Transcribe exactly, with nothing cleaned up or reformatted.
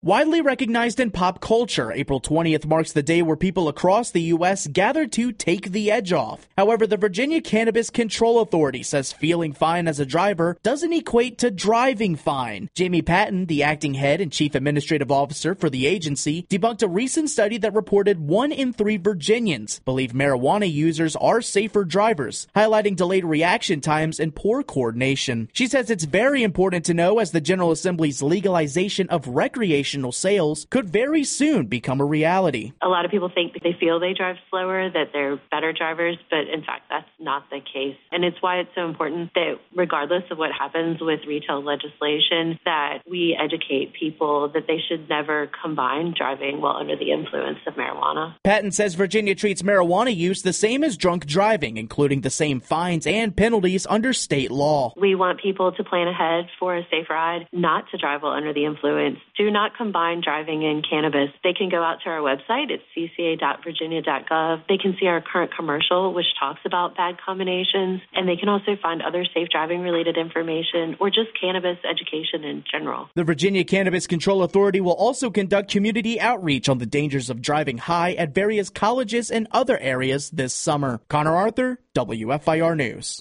Widely recognized in pop culture, April twentieth marks the day where people across the U S gather to take the edge off. However, the Virginia Cannabis Control Authority says feeling fine as a driver doesn't equate to driving fine. Jamie Patton, the acting head and chief administrative officer for the agency, debunked a recent study that reported one in three Virginians believe marijuana users are safer drivers, highlighting delayed reaction times and poor coordination. She says it's very important to know as the General Assembly's legalization of recreation sales could very soon become a reality. A lot of people think that they feel they drive slower, that they're better drivers, but in fact, that's not the case. And it's why it's so important that regardless of what happens with retail legislation, that we educate people that they should never combine driving while under the influence of marijuana. Patton says Virginia treats marijuana use the same as drunk driving, including the same fines and penalties under state law. We want people to plan ahead for a safe ride, not to drive while under the influence. Do not combine driving and cannabis. They can go out to our website. It's c c a dot virginia dot gov. They can see our current commercial, which talks about bad combinations, and they can also find other safe driving related information or just cannabis education in general. The Virginia Cannabis Control Authority will also conduct community outreach on the dangers of driving high at various colleges and other areas this summer. Connor Arthur, W F I R News.